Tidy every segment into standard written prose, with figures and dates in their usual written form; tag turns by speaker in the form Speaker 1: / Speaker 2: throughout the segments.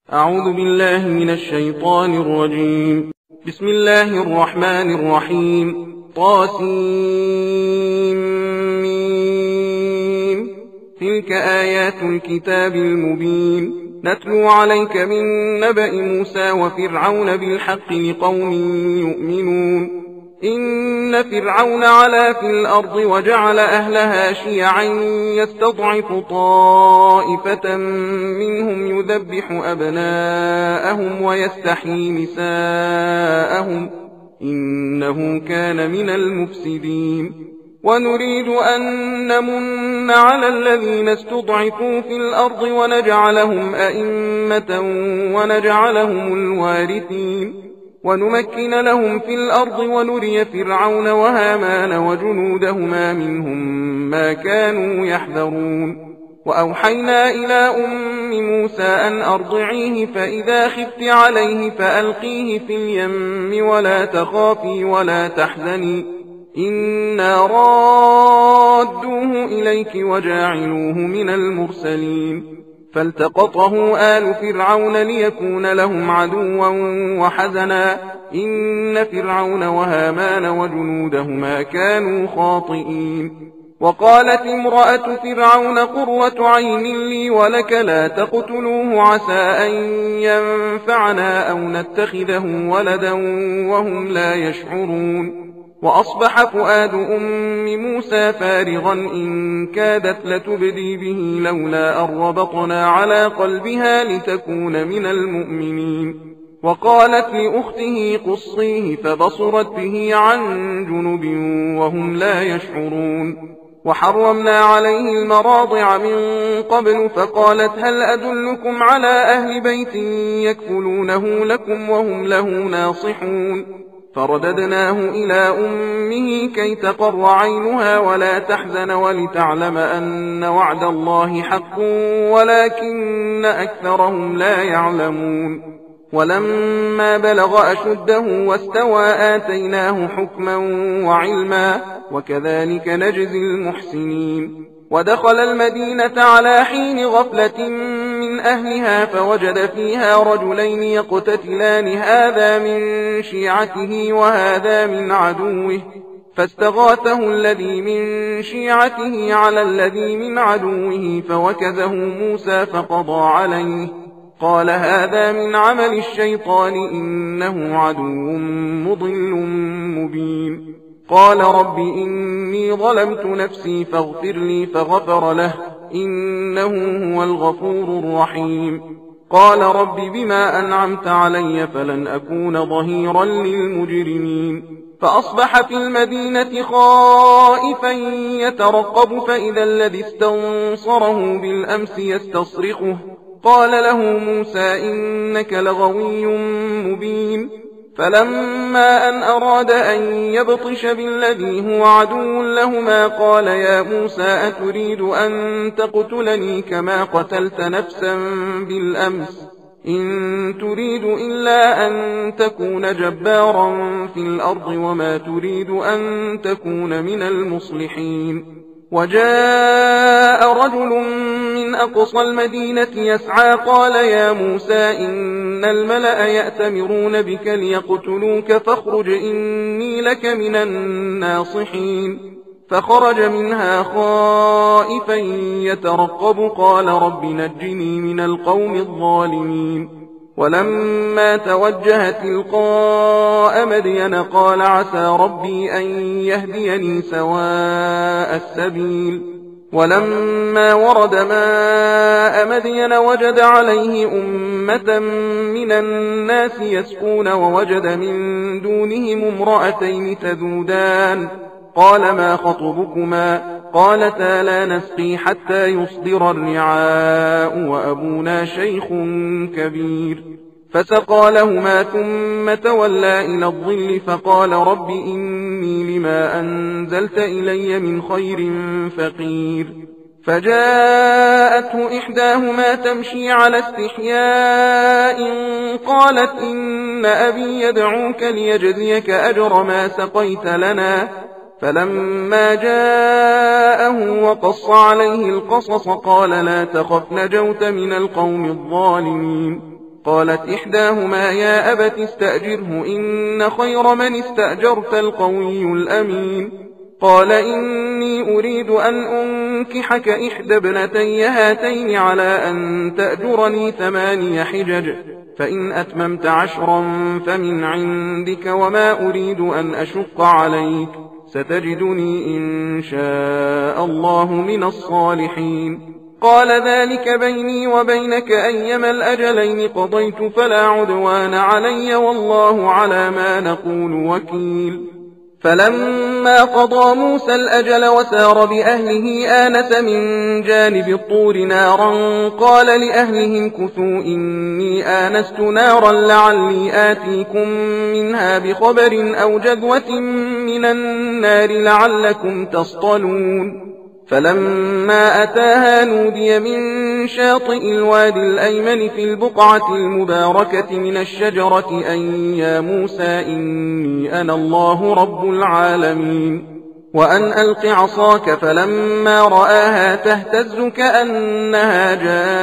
Speaker 1: أعوذ بالله من الشيطان الرجيم. بسم الله الرحمن الرحيم. طاسيم. تلك آيات الكتاب المبين نتلو عليك من نبأ موسى وفرعون بالحق لقوم يؤمنون. إن فرعون علا في الأرض وجعل أهلها شيعا يستضعف طائفة منهم يذبح أبناءهم ويستحيي نساءهم إنه كان من المفسدين. ونريد أن نمن على الذين استضعفوا في الأرض ونجعلهم أئمة ونجعلهم الوارثين ونمكن لهم في الأرض ونري فرعون وهامان وجنودهما منهم ما كانوا يحذرون. وأوحينا إلى أم موسى أن أرضعيه فإذا خفت عليه فألقيه في اليم ولا تخافي ولا تحزني إنا رادوه إليك وجاعلوه من المرسلين. فالتقطه آل فرعون ليكون لهم عدوا وحزنا إن فرعون وهامان وجنودهما كانوا خاطئين. وقالت امرأة فرعون قرة عين لي ولك لا تقتلوه عسى أن ينفعنا أو نتخذه ولدا وهم لا يشعرون. وأصبح فؤاد أم موسى فارغا إن كادت لتبدي به لولا أن ربطنا على قلبها لتكون من المؤمنين. وقالت لأخته قصيه فبصرت به عن جنب وهم لا يشعرون. وحرمنا عليه المراضع من قبل فقالت هل أدلكم على أهل بيت يكفلونه لكم وهم له ناصحون. فرددناه إلى أمه كي تقر عينها ولا تحزن ولتعلم أن وعد الله حق ولكن أكثرهم لا يعلمون. ولما بلغ أشده واستوى آتيناه حكما وعلما وكذلك نجزي المحسنين. ودخل المدينة على حين غفلة من أهلها فوجد فيها رجلين يقتتلان هذا من شيعته وهذا من عدوه فاستغاثه الذي من شيعته على الذي من عدوه فوكزه موسى فقضى عليه قال هذا من عمل الشيطان إنه عدو مضل مبين. قال رب إني ظلمت نفسي فاغفر لي فغفر له إنه هو الغفور الرحيم. قال رب بما أنعمت علي فلن أكون ظهيرا للمجرمين. فأصبح في المدينة خائفا يترقب فإذا الذي استنصره بالأمس يستصرخه قال له موسى إنك لغوي مبين. فلما أن أراد أن يبطش بالذي هو عدو لهما قال يا موسى أتريد أن تقتلني كما قتلت نفسا بالأمس إن تريد إلا أن تكون جبارا في الأرض وما تريد أن تكون من المصلحين. وجاء رجل من أقصى المدينة يسعى قال يا موسى إن الملأ يأتمرون بك ليقتلوك فاخرج إني لك من الناصحين. فخرج منها خائفا يترقب قال رب نجني من القوم الظالمين. ولما توجه تلقاء مدين قال عسى ربي أن يهديني سواء السبيل. ولما ورد ماء مدين وجد عليه أمة من الناس يسقون ووجد من دونهم امرأتين تذودان قال ما خطبكما قالتا لا نسقي حتى يصدر الرعاء وأبونا شيخ كبير. فسقى لهما ثم تولى إلى الظل فقال رب إني لما أنزلت إلي من خير فقير. فجاءته إحداهما تمشي على استحياء قالت إن أبي يدعوك ليجزيك أجر ما سقيت لنا. فلما جاءه وقص عليه القصص قال لا تخف نجوت من القوم الظالمين. قالت إحداهما يا أبت استأجره إن خير من استأجرت القوي الأمين. قال إني أريد أن أنكحك إحدى ابنتي هاتين على أن تأجرني 8 حجج، فإن أتممت 10 فمن عندك وما أريد أن أشق عليك، ستجدني إن شاء الله من الصالحين. قال ذلك بيني وبينك أيما الأجلين قضيت فلا عدوان علي والله على ما نقول وكيل. فلما قضى موسى الأجل وسار بأهله آنس من جانب الطور نارا قال لأهلهم كثوا إني آنست نارا لعلي آتيكم منها بخبر أو جذوة من النار لعلكم تصطلون. فلما أتاها نودي من شاطئ الوادي الأيمن في البقعة المباركة من الشجرة أن يا موسى إني أنا الله رب العالمين وأن ألق عصاك. فلما رآها تهتز كأنها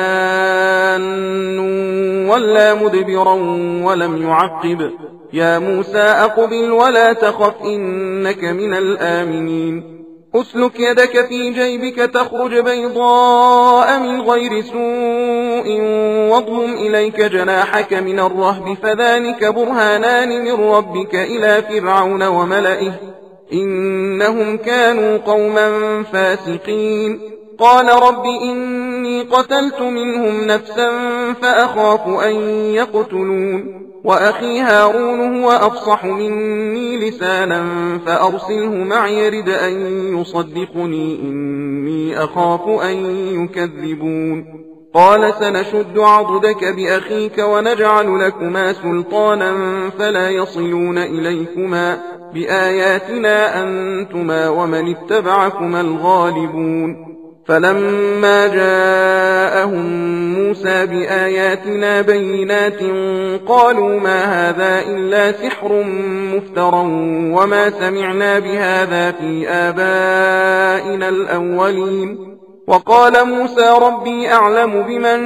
Speaker 1: جان ولا مدبرا ولم يعقب يا موسى أقبل ولا تخف إنك من الآمنين. أسلك يدك في جيبك تخرج بيضاء من غير سوء واضمم إليك جناحك من الرهب فذلك برهانان من ربك إلى فرعون وملئه إنهم كانوا قوما فاسقين. قال رب إني قتلت منهم نفسا فأخاف أن يقتلون وأخي هارون هو أفصح مني لسانا فأرسله معي يرد أن يصدقني إني أخاف أن يكذبون. قال سنشد عضدك بأخيك ونجعل لكما سلطانا فلا يصلون إليكما بآياتنا أنتما ومن اتبعكما الغالبون. فلما جاءهم موسى بآياتنا بينات قالوا ما هذا إلا سحر مفترى وما سمعنا بهذا في آبائنا الأولين. وقال موسى ربي أعلم بمن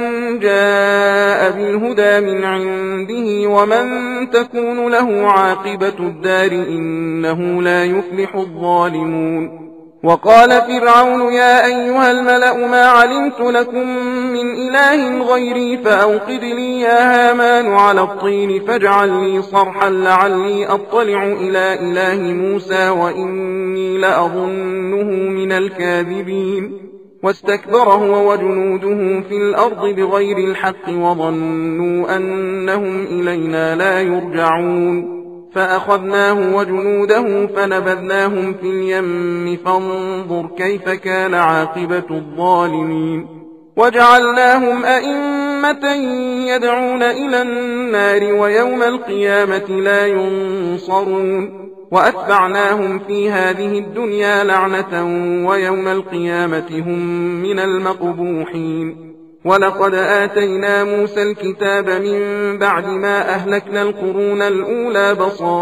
Speaker 1: جاء بالهدى من عنده ومن تكون له عاقبة الدار إنه لا يفلح الظالمون. وقال فرعون يا أيها الملأ ما علمت لكم من إله غيري فأوقد لي يا هامان على الطين فاجعل لي صرحا لعلي أطلع إلى إله موسى وإني لأظنه من الكاذبين. واستكبر هو وجنوده في الأرض بغير الحق وظنوا أنهم إلينا لا يرجعون. فأخذناه وجنوده فنبذناهم في اليم فانظر كيف كان عاقبة الظالمين. وجعلناهم أئمة يدعون إلى النار ويوم القيامة لا ينصرون. وأتبعناهم في هذه الدنيا لعنة ويوم القيامة هم من المقبوحين. ولقد آتينا موسى الكتاب من بعد ما أهلكنا القرون الأولى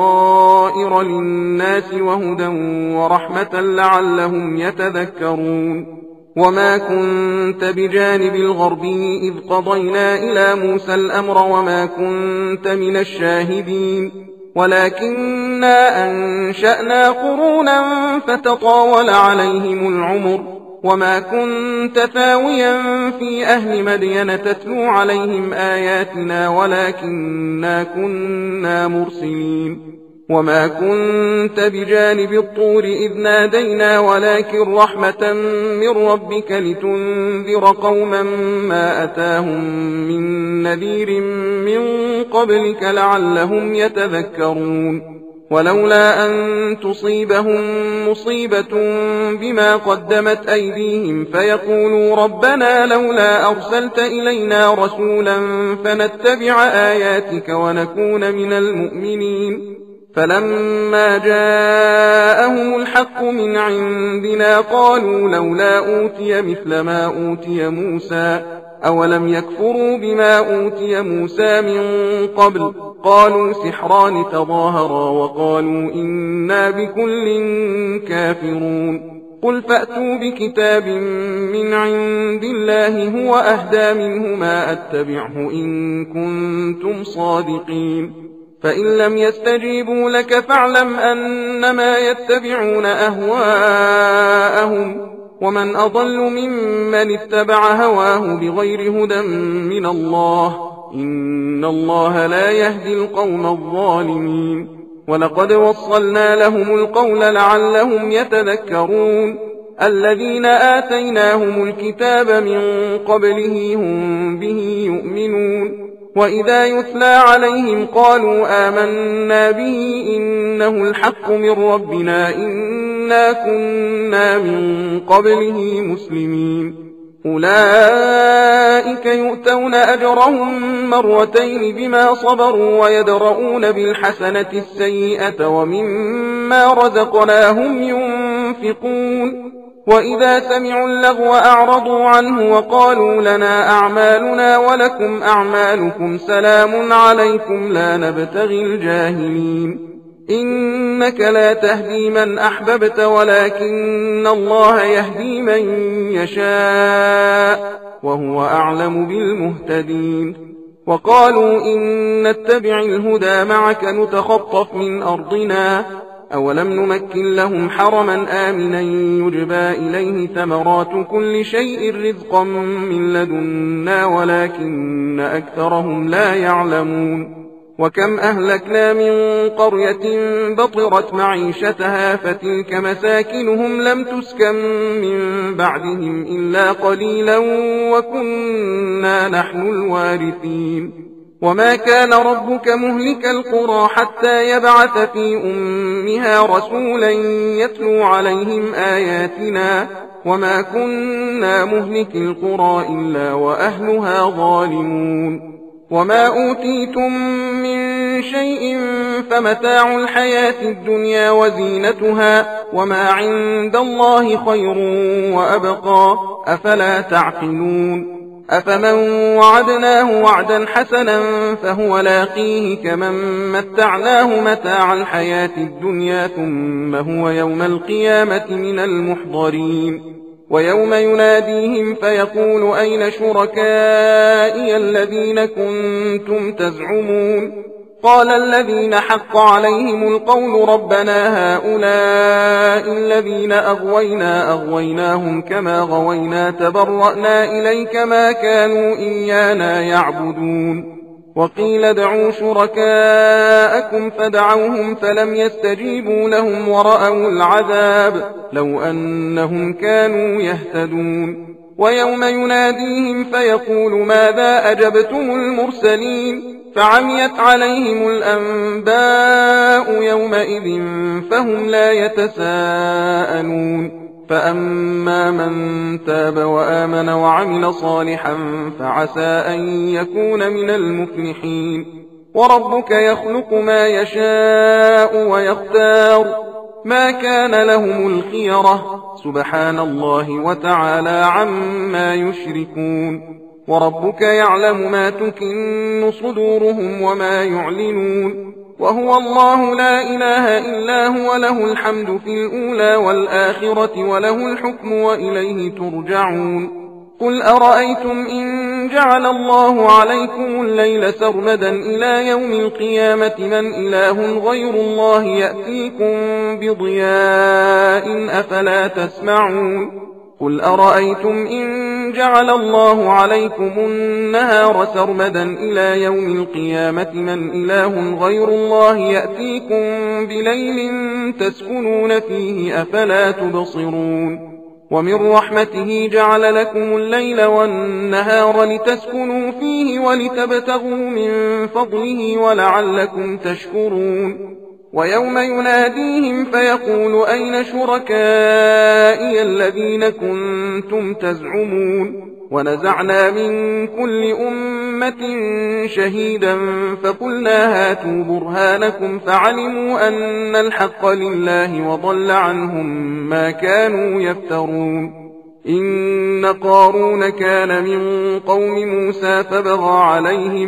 Speaker 1: بصائر للناس وهدى ورحمة لعلهم يتذكرون. وما كنت بجانب الغربي إذ قضينا إلى موسى الأمر وما كنت من الشاهدين ولكننا أنشأنا قرونا فتطاول عليهم العمر وما كنت ثاويا في أهل مدين تتلو عليهم آياتنا ولكننا كنا مرسلين. وما كنت بجانب الطور إذ نادينا ولكن رحمة من ربك لتنذر قوما ما أتاهم من نذير من قبلك لعلهم يتذكرون. ولولا أن تصيبهم مصيبة بما قدمت أيديهم فيقولوا ربنا لولا أرسلت إلينا رسولا فنتبع آياتك ونكون من المؤمنين. فلما جاءهم الحق من عندنا قالوا لولا أوتي مثل ما أوتي موسى أولم يكفروا بما أوتي موسى من قبل قالوا سحران تظاهرا وقالوا إنا بكل كافرون. قل فأتوا بكتاب من عند الله هو أهدى منه ما أتبعه إن كنتم صادقين فإن لم يستجيبوا لك فاعلم أنما يتبعون أهواءهم ومن أضل ممن اتبع هواه بغير هدى من الله إن الله لا يهدي القوم الظالمين ولقد وصلنا لهم القول لعلهم يتذكرون الذين آتيناهم الكتاب من قبله هم به يؤمنون وإذا يتلى عليهم قالوا آمنا به إنه الحق من ربنا إنا كنا من قبله مسلمين أولئك يؤتون أجرهم مرتين بما صبروا ويدرؤون بالحسنة السيئة ومما رزقناهم ينفقون وإذا سمعوا اللغو أعرضوا عنه وقالوا لنا أعمالنا ولكم أعمالكم سلام عليكم لا نبتغي الجاهلين إنك لا تهدي من أحببت ولكن الله يهدي من يشاء وهو أعلم بالمهتدين وقالوا إن نتبع الهدى معك نتخطف من أرضنا أولم نمكن لهم حرما آمنا يجبى إليه ثمرات كل شيء رزقا من لدنا ولكن أكثرهم لا يعلمون وكم أهلكنا من قرية بطرت معيشتها فتلك مساكنهم لم تسكن من بعدهم إلا قليلا وكنا نحن الوارثين وما كان ربك مهلك القرى حتى يبعث في أمها رسولا يتلو عليهم آياتنا وما كنا مهلك القرى إلا وأهلها ظالمون وما أوتيتم من شيء فمتاع الحياة الدنيا وزينتها وما عند الله خير وأبقى أفلا تعقلون أفمن وعدناه وعدا حسنا فهو لاقيه كمن متعناه متاع الحياة الدنيا ثم هو يوم القيامة من المحضرين ويوم يناديهم فيقول أين شركائي الذين كنتم تزعمون قال الذين حق عليهم القول ربنا هؤلاء الذين أغويناهم كما غوينا تبرأنا إليك ما كانوا إيانا يعبدون وقيل ادعوا شركاءكم فدعوهم فلم يستجيبوا لهم ورأوا العذاب لو أنهم كانوا يهتدون ويوم يناديهم فيقول ماذا أجبتم المرسلين فعميت عليهم الأنباء يومئذ فهم لا يتساءلون فأما من تاب وآمن وعمل صالحا فعسى أن يكون من المفلحين وربك يخلق ما يشاء ويختار ما كان لهم الخيرة سبحان الله وتعالى عما يشركون وربك يعلم ما تكن صدورهم وما يعلنون وهو الله لا إله إلا هو له الحمد في الأولى والآخرة وله الحكم وإليه ترجعون قل أرأيتم إن جعل الله عليكم الليل سرمدا إلى يوم القيامة من إله غير الله يأتيكم بضياء أفلا تسمعون قل أرأيتم إن جعل الله عليكم النهار سرمدا إلى يوم القيامة من إله غير الله يأتيكم بليل تسكنون فيه أفلا تبصرون ومن رحمته جعل لكم الليل والنهار لتسكنوا فيه ولتبتغوا من فضله ولعلكم تشكرون ويوم يناديهم فيقول أين شركائي الذين كنتم تزعمون ونزعنا من كل أمة شهيدا فقلنا هاتوا برهانكم فعلموا أن الحق لله وضل عنهم ما كانوا يفترون إن قارون كان من قوم موسى فبغى عليهم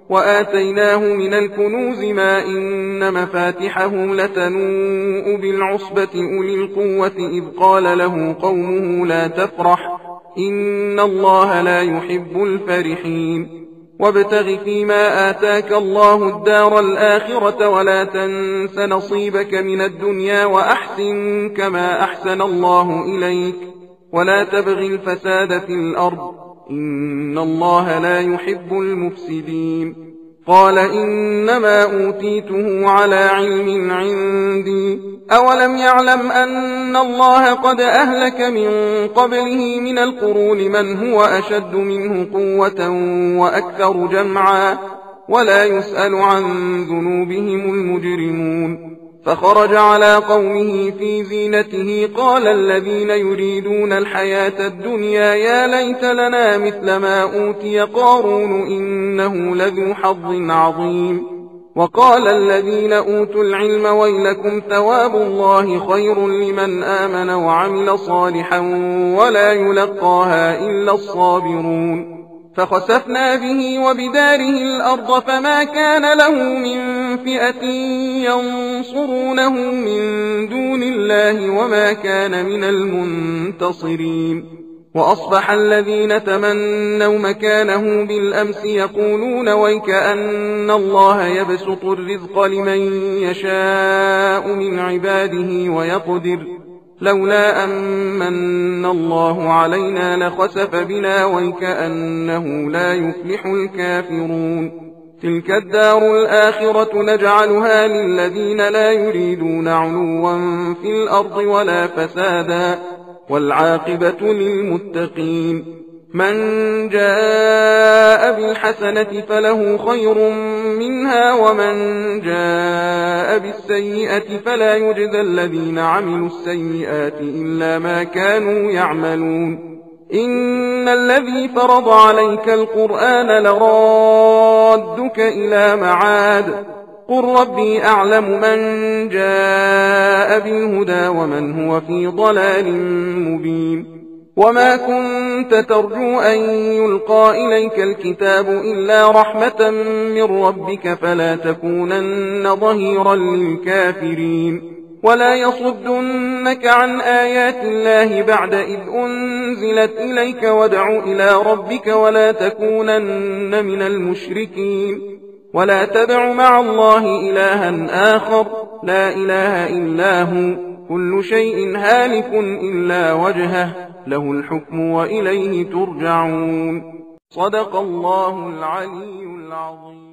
Speaker 1: وآتيناه من الكنوز ما إن مفاتحه لتنوء بالعصبة أولي القوة إذ قال له قومه لا تفرح إن الله لا يحب الفرحين وابتغ فيما آتاك الله الدار الآخرة ولا تنس نصيبك من الدنيا وأحسن كما أحسن الله إليك ولا تبغ الفساد في الأرض إن الله لا يحب المفسدين قال إنما أوتيته على علم عندي أولم يعلم أن الله قد أهلك من قبله من القرون من هو أشد منه قوة وأكثر جمعا ولا يسأل عن ذنوبهم المجرمون فخرج على قومه في زينته قال الذين يريدون الحياة الدنيا يا ليت لنا مثل ما أوتي قارون إنه لذو حظ عظيم وقال الذين أوتوا العلم ويلكم ثواب الله خير لمن آمن وعمل صالحا ولا يلقاها إلا الصابرون فخسفنا به وبداره الأرض فما كان له من فئة ينصرونه من دون الله وما كان من المنتصرين وأصبح الذين تمنوا مكانه بالأمس يقولون ويكأن الله يبسط الرزق لمن يشاء من عباده ويقدر لولا أمن الله علينا لخسف بنا ويكأنه لا يفلح الكافرون تلك الدار الآخرة نجعلها للذين لا يريدون علوا في الأرض ولا فسادا والعاقبة للمتقين من جاء بالحسنة فله خير منها ومن جاء بالسيئة فلا يجزى الذين عملوا السيئات إلا ما كانوا يعملون إن الذي فرض عليك القرآن لرادك إلى معاد قل ربي أعلم من جاء بالهدى ومن هو في ضلال مبين وما كنت ترجو أن يلقى إليك الكتاب إلا رحمة من ربك فلا تكونن ظهيرا للكافرين ولا يصدنك عن آيات الله بعد إذ أنزلت إليك وادع إلى ربك ولا تكونن من المشركين ولا تدع مع الله إلها آخر لا إله إلا هو كل شيء هالك إلا وجهه له الحكم وإليه ترجعون صدق الله العلي العظيم.